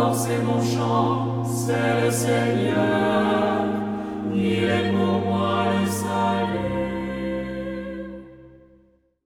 force et mon chant, c'est le Seigneur. Il est pour moi